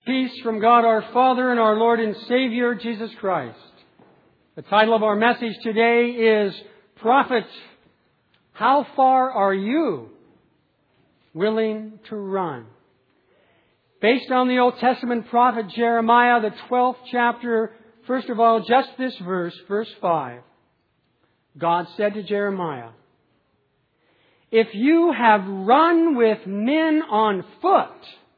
Peace from God our Father and our Lord and Savior, Jesus Christ. The title of our message today is Prophet, How Far Are You Willing to Run? Based on the Old Testament prophet Jeremiah, the 12th chapter, first of all, just this verse, verse 5. God said to Jeremiah, "If you have run with men on foot,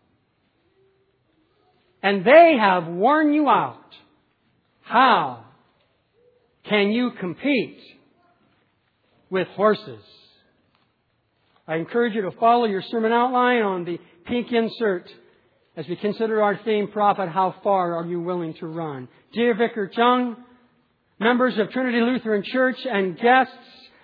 and they have worn you out, how can you compete with horses?" I encourage you to follow your sermon outline on the pink insert as we consider our theme, Prophet, How Far Are You Willing to Run? Dear Vicar Chung, members of Trinity Lutheran Church, and guests,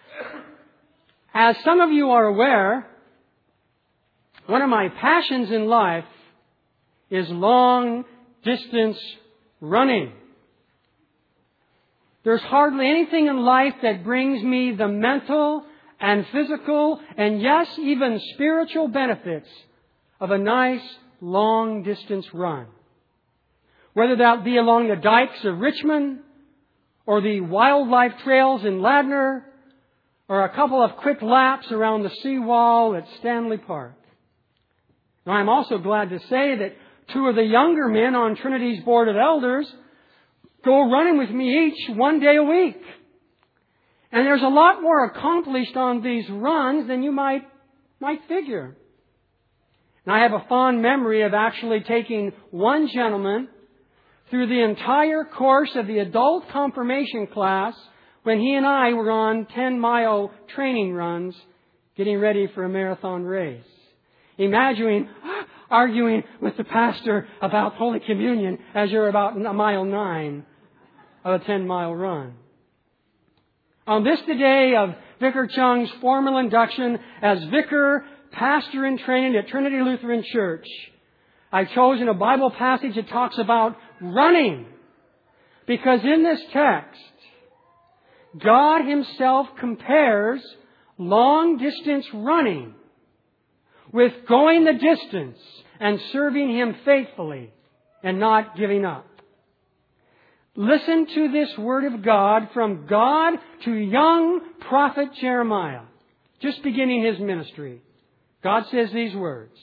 as some of you are aware, one of my passions in life is long-distance running. There's hardly anything in life that brings me the mental and physical and yes, even spiritual benefits of a nice long-distance run. Whether that be along the dikes of Richmond or the wildlife trails in Ladner or a couple of quick laps around the seawall at Stanley Park. Now, I'm also glad to say that two of the younger men on Trinity's Board of Elders go running with me each one day a week. And there's a lot more accomplished on these runs than you might figure. And I have a fond memory of actually taking one gentleman through the entire course of the adult confirmation class when he and I were on 10-mile training runs getting ready for a marathon race. Imagining arguing with the pastor about Holy Communion as you're about mile 9 of a 10-mile run. On this the day of Vicar Chung's formal induction as vicar, pastor in training at Trinity Lutheran Church, I've chosen a Bible passage that talks about running. Because in this text, God Himself compares long-distance running with going the distance and serving Him faithfully and not giving up. Listen to this word of God from God to young prophet Jeremiah, just beginning his ministry. God says these words,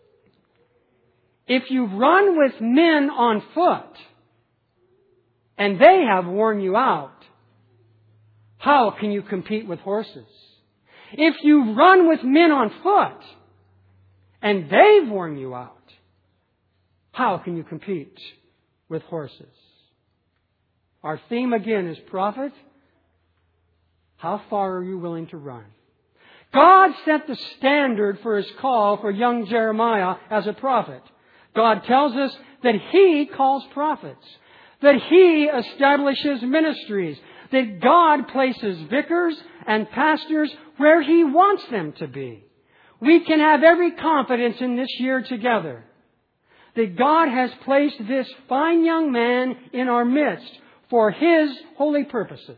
"If you run with men on foot, and they have worn you out, how can you compete with horses? If you run with men on foot, and they've worn you out, how can you compete with horses?" Our theme again is Prophet, how far are you willing to run? God set the standard for His call for young Jeremiah as a prophet. God tells us that He calls prophets, that He establishes ministries, that God places vicars and pastors where He wants them to be. We can have every confidence in this year together that God has placed this fine young man in our midst for His holy purposes.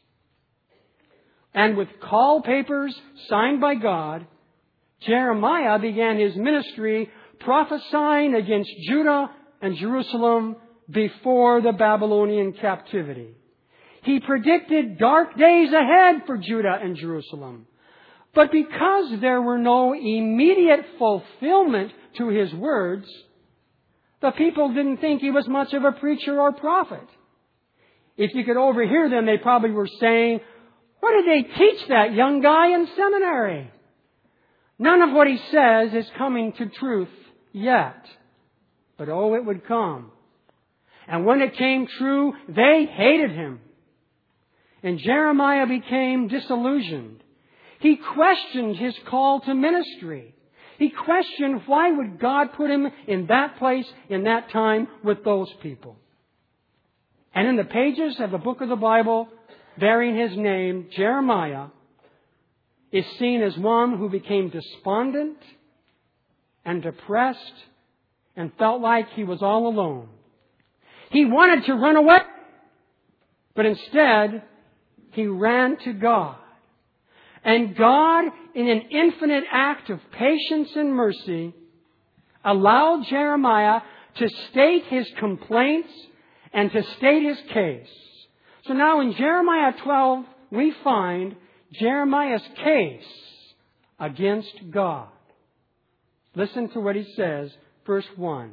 And with call papers signed by God, Jeremiah began his ministry prophesying against Judah and Jerusalem before the Babylonian captivity. He predicted dark days ahead for Judah and Jerusalem. But because there were no immediate fulfillment to his words, the people didn't think he was much of a preacher or prophet. If you could overhear them, they probably were saying, "What did they teach that young guy in seminary?" None of what he says is coming to truth yet. But oh, it would come. And when it came true, they hated him. And Jeremiah became disillusioned. He questioned his call to ministry. He questioned why would God put him in that place, in that time, with those people. And in the pages of the book of the Bible bearing his name, Jeremiah is seen as one who became despondent and depressed and felt like he was all alone. He wanted to run away, but instead he ran to God. And God, in an infinite act of patience and mercy, allowed Jeremiah to state his complaints and to state his case. So now in Jeremiah 12, we find Jeremiah's case against God. Listen to what he says, verse 1.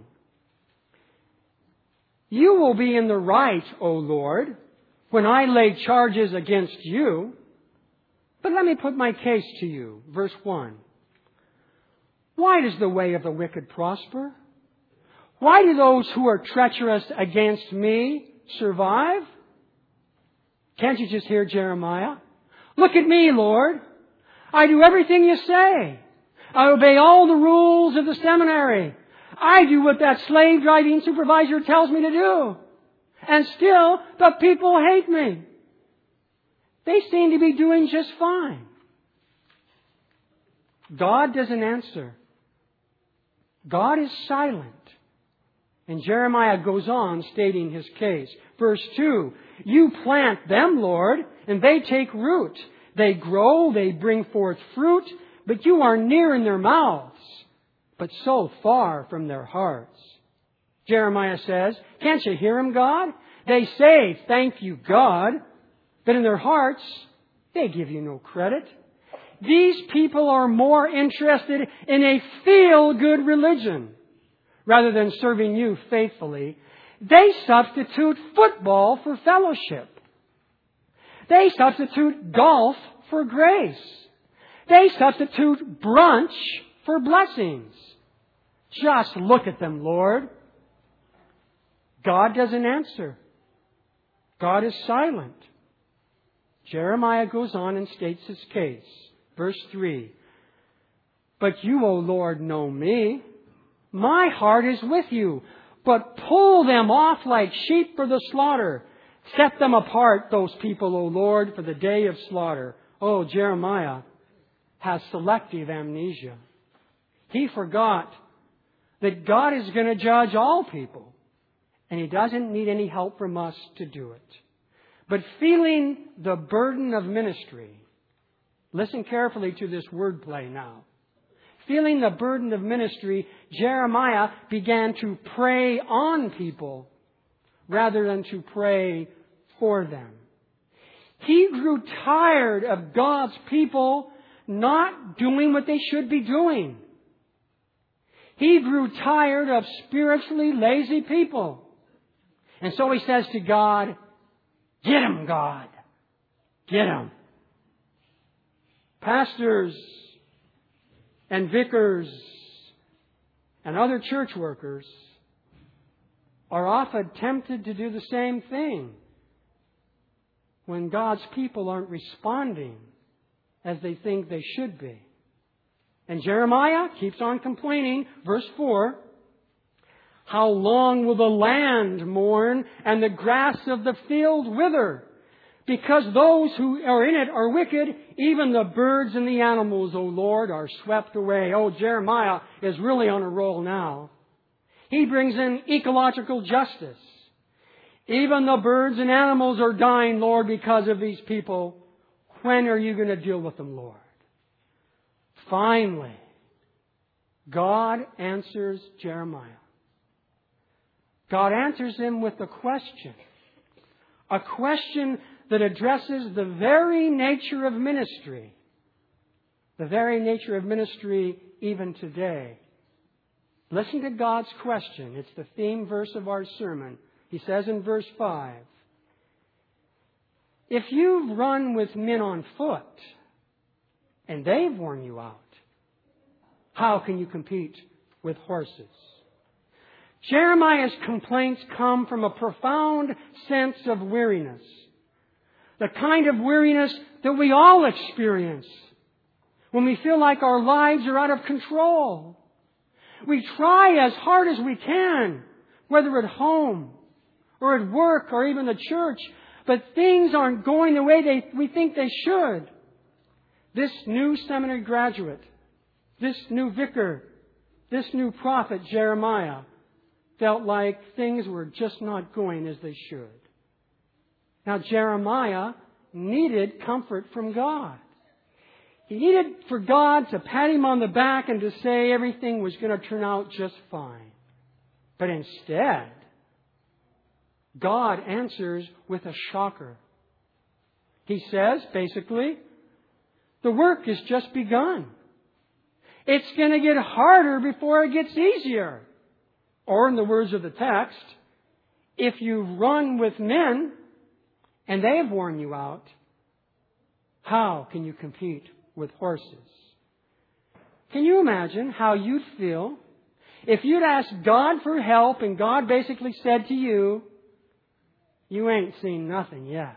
You will be in the right, O Lord, when I lay charges against you. But let me put my case to you. Verse 1. Why does the way of the wicked prosper? Why do those who are treacherous against me survive? Can't you just hear Jeremiah? Look at me, Lord. I do everything you say. I obey all the rules of the seminary. I do what that slave driving supervisor tells me to do. And still, the people hate me. They seem to be doing just fine. God doesn't answer. God is silent. And Jeremiah goes on stating his case. Verse 2, you plant them, Lord, and they take root. They grow, they bring forth fruit, but you are near in their mouths, but so far from their hearts. Jeremiah says, can't you hear them, God? They say, thank you, God, but in their hearts, they give you no credit. These people are more interested in a feel-good religion rather than serving you faithfully. They substitute football for fellowship. They substitute golf for grace. They substitute brunch for blessings. Just look at them, Lord. God doesn't answer. God is silent. Jeremiah goes on and states his case. Verse 3. But you, O Lord, know me. My heart is with you. But pull them off like sheep for the slaughter. Set them apart, those people, O Lord, for the day of slaughter. Oh, Jeremiah has selective amnesia. He forgot that God is going to judge all people. And He doesn't need any help from us to do it. But feeling the burden of ministry, listen carefully to this wordplay now. Feeling the burden of ministry, Jeremiah began to prey on people rather than to pray for them. He grew tired of God's people not doing what they should be doing. He grew tired of spiritually lazy people. And so he says to God, get him, God. Get him. Pastors and vicars and other church workers are often tempted to do the same thing when God's people aren't responding as they think they should be. And Jeremiah keeps on complaining. Verse 4, how long will the land mourn and the grass of the field wither? Because those who are in it are wicked, even the birds and the animals, O Lord, are swept away. Oh, Jeremiah is really on a roll now. He brings in ecological justice. Even the birds and animals are dying, Lord, because of these people. When are you going to deal with them, Lord? Finally, God answers Jeremiah. God answers him with a question that addresses the very nature of ministry. The very nature of ministry even today. Listen to God's question. It's the theme verse of our sermon. He says in verse 5, if you've run with men on foot and they've worn you out, how can you compete with horses? Jeremiah's complaints come from a profound sense of weariness. The kind of weariness that we all experience when we feel like our lives are out of control. We try as hard as we can, whether at home or at work or even the church, but things aren't going the way we think they should. This new seminary graduate, this new vicar, this new prophet, Jeremiah, felt like things were just not going as they should. Now, Jeremiah needed comfort from God. He needed for God to pat him on the back and to say everything was going to turn out just fine. But instead, God answers with a shocker. He says, basically, the work has just begun. It's going to get harder before it gets easier. Or in the words of the text, if you run with men and they have worn you out, how can you compete with horses? Can you imagine how you'd feel if you'd asked God for help and God basically said to you, you ain't seen nothing yet?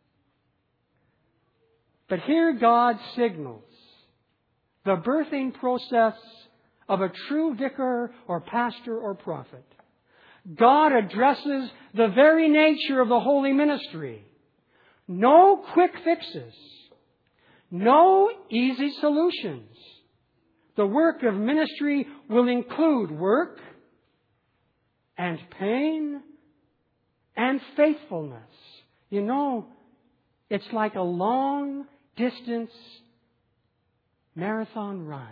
But here God signals the birthing process of a true vicar or pastor or prophet. God addresses the very nature of the holy ministry. No quick fixes. No easy solutions. The work of ministry will include work and pain and faithfulness. You know, it's like a long distance marathon run.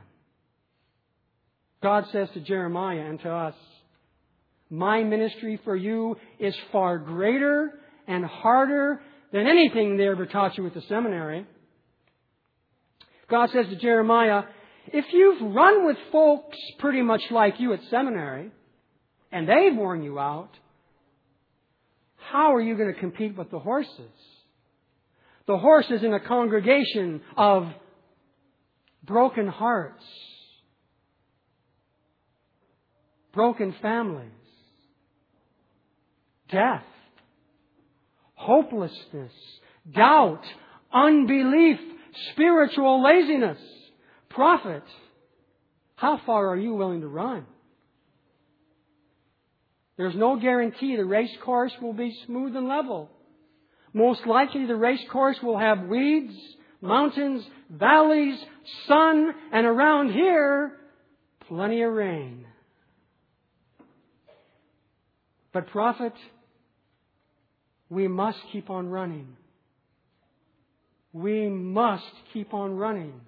God says to Jeremiah and to us, my ministry for you is far greater and harder than anything they ever taught you at the seminary. God says to Jeremiah, if you've run with folks pretty much like you at seminary, and they've worn you out, how are you going to compete with the horses? The horses in a congregation of broken hearts, broken families, death, hopelessness, doubt, unbelief, spiritual laziness. Prophet, how far are you willing to run? There's no guarantee the race course will be smooth and level. Most likely the race course will have weeds, mountains, valleys, sun, and around here, plenty of rain. But prophet, we must keep on running. We must keep on running.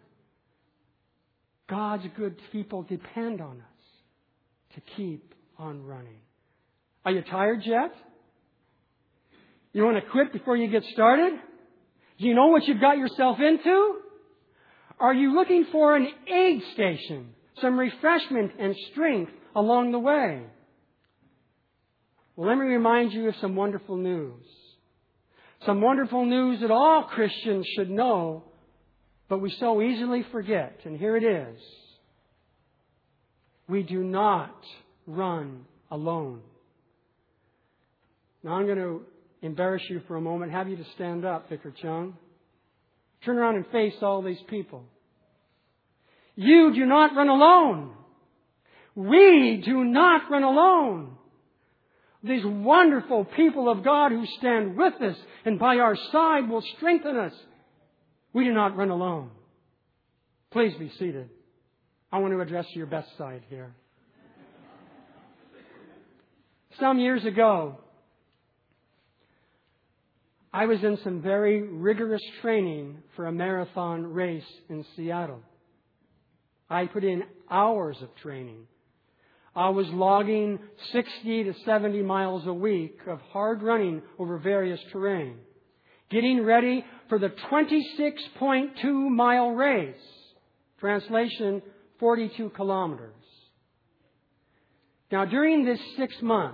God's good people depend on us to keep on running. Are you tired yet? You want to quit before you get started? Do you know what you've got yourself into? Are you looking for an aid station, some refreshment and strength along the way? Well, let me remind you of some wonderful news. Some wonderful news that all Christians should know, but we so easily forget. And here it is. We do not run alone. Now I'm going to embarrass you for a moment, have you to stand up, Vicar Chung. Turn around and face all these people. You do not run alone. We do not run alone. These wonderful people of God who stand with us and by our side will strengthen us. We do not run alone. Please be seated. I want to address your best side here. Some years ago, I was in some very rigorous training for a marathon race in Seattle. I put in hours of training. I was logging 60 to 70 miles a week of hard running over various terrain, getting ready for the 26.2 mile race. Translation, 42 kilometers. Now, during this 6 months,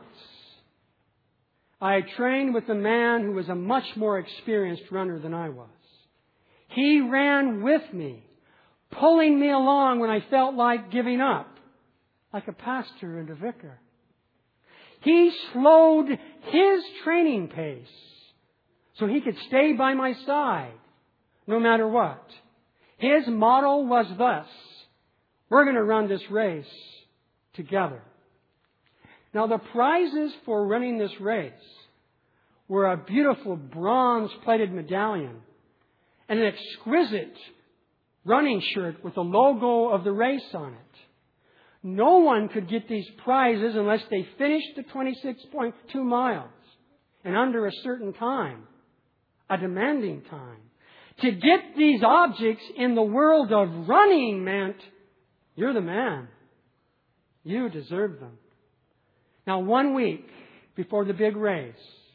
I trained with a man who was a much more experienced runner than I was. He ran with me, pulling me along when I felt like giving up, like a pastor and a vicar. He slowed his training pace so he could stay by my side no matter what. His motto was thus: we're going to run this race together. Now, the prizes for running this race were a beautiful bronze-plated medallion and an exquisite running shirt with the logo of the race on it. No one could get these prizes unless they finished the 26.2 miles in under a certain time, a demanding time. To get these objects in the world of running meant you're the man. You deserve them. Now, 1 week before the big race,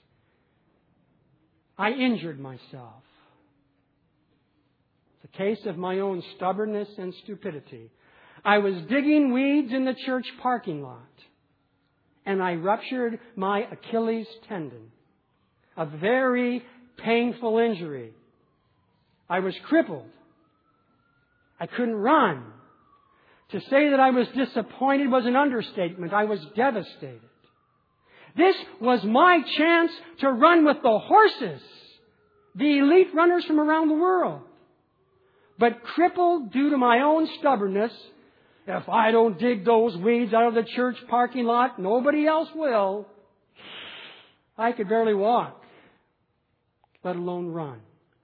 I injured myself. It's a case of my own stubbornness and stupidity. I was digging weeds in the church parking lot, and I ruptured my Achilles tendon. A very painful injury. I was crippled. I couldn't run. To say that I was disappointed was an understatement. I was devastated. This was my chance to run with the horses, the elite runners from around the world. But crippled due to my own stubbornness, if I don't dig those weeds out of the church parking lot, nobody else will. I could barely walk, let alone run.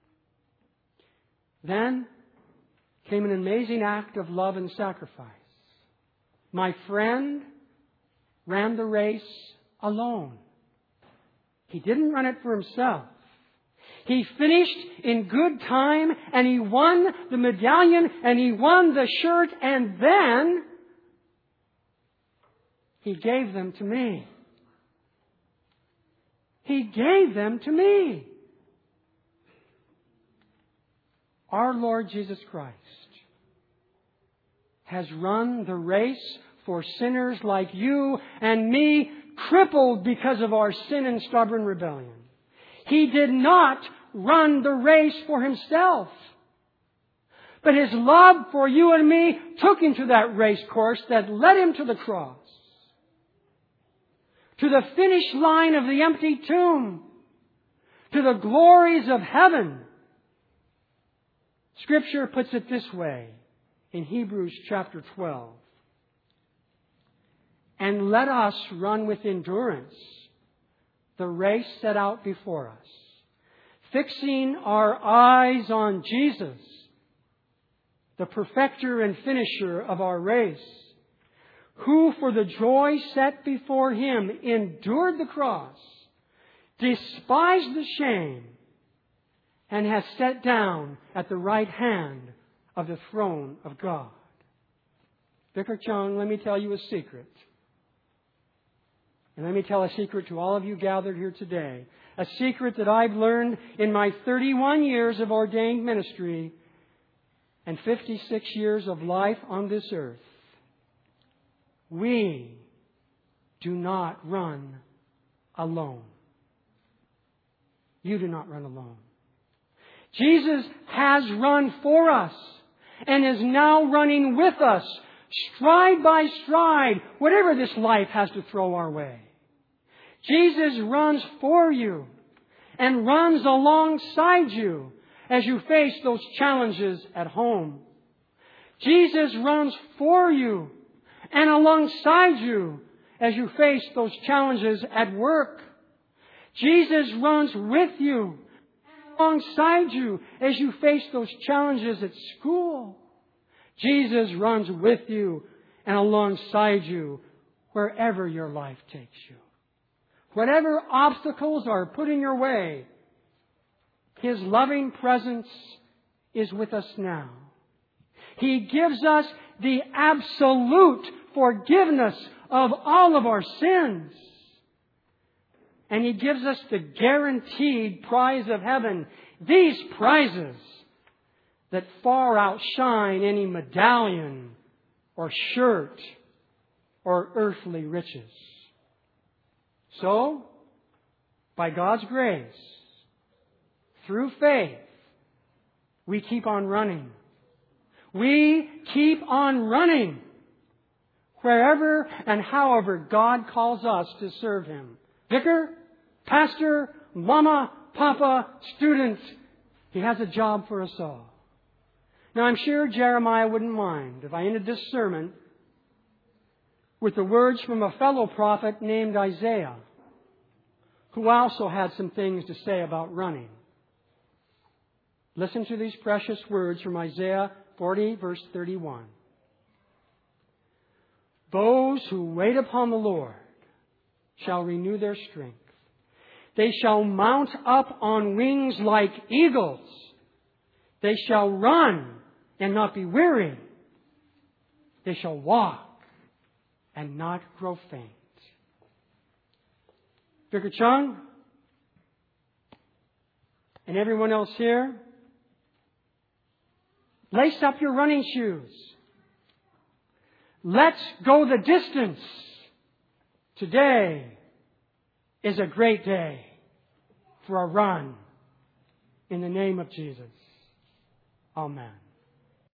Then came an amazing act of love and sacrifice. My friend ran the race alone. He didn't run it for himself. He finished in good time, and he won the medallion, and he won the shirt, and then he gave them to me. He gave them to me. Our Lord Jesus Christ has run the race for sinners like you and me, crippled because of our sin and stubborn rebellion. He did not run the race for himself. But his love for you and me took him to that race course that led him to the cross, to the finish line of the empty tomb, to the glories of heaven. Scripture puts it this way in Hebrews chapter 12. And let us run with endurance the race set out before us, fixing our eyes on Jesus, the perfecter and finisher of our race, who for the joy set before him endured the cross, despised the shame, and has sat down at the right hand of the throne of God. Vicar Chung, let me tell you a secret. And let me tell a secret to all of you gathered here today. A secret that I've learned in my 31 years of ordained ministry and 56 years of life on this earth. We do not run alone. You do not run alone. Jesus has run for us and is now running with us, stride by stride, whatever this life has to throw our way. Jesus runs for you and runs alongside you as you face those challenges at home. Jesus runs for you and alongside you as you face those challenges at work. Jesus runs with you and alongside you as you face those challenges at school. Jesus runs with you and alongside you wherever your life takes you. Whatever obstacles are put in your way, His loving presence is with us now. He gives us the absolute forgiveness of all of our sins. And He gives us the guaranteed prize of heaven. These prizes that far outshine any medallion or shirt or earthly riches. So, by God's grace, through faith, we keep on running. We keep on running wherever and however God calls us to serve Him. Vicar, pastor, mama, papa, student, He has a job for us all. Now, I'm sure Jeremiah wouldn't mind if I ended this sermon with the words from a fellow prophet named Isaiah, who also had some things to say about running. Listen to these precious words from Isaiah 40, verse 31. Those who wait upon the Lord shall renew their strength. They shall mount up on wings like eagles. They shall run and not be weary. They shall walk and not grow faint. Vicar Chung, and everyone else here, lace up your running shoes. Let's go the distance. Today is a great day for a run in the name of Jesus. Amen.